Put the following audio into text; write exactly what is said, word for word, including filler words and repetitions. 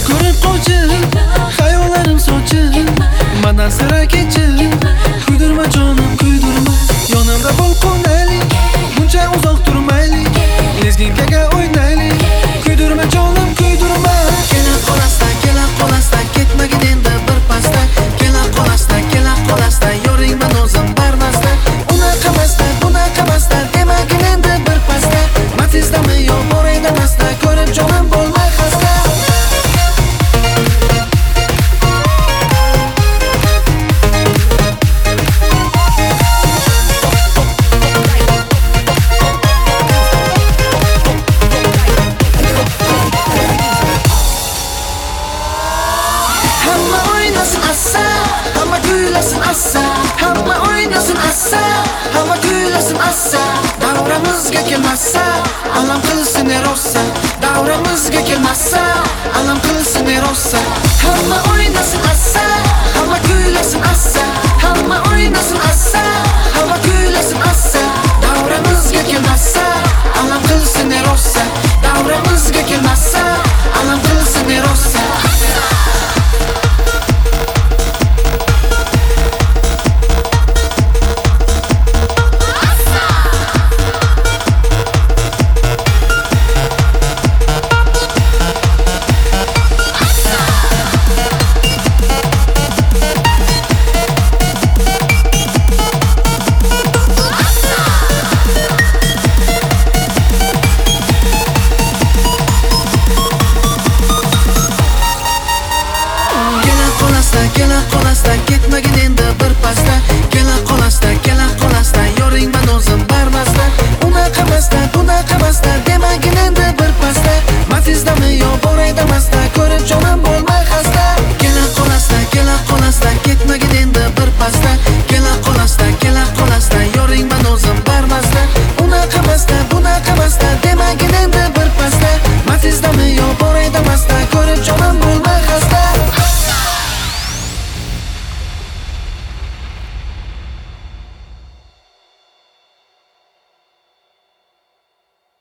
ko'rib qochib, xayollarim sochib, mandan sira kechib, kuydirma jonim, kuydirma. Yonimda bo'l qo'naylik, buncha uzoq turmaylik, lezginkaga o'ynaylik, kuydirma jonim, kuydirma. Kela qolasdan, kela qolasdan, ketmagin endi bir pasda. Kela qolasdan, kela qolasdan, yoringman o'zim barmasdan. Unaqa masdan, bunaqa masdan, demagin endi bir pasda. Matizdami yo boray damasda, ko'rib jonim bo'lmay xasta. Hamma o'ynasin assa, hamma kuylasin assa, hamma o'ynasin assa, hamma kuylasin assa. Davramizga kelmasa, alam qilsin erossa. Davramizga kelmasa, alam qilsin erossa. Hamma o'ynasin assa, hamma kuylasin assa, hamma o'ynasin assa, hamma kuylasin assa. Davramizga kelmasa,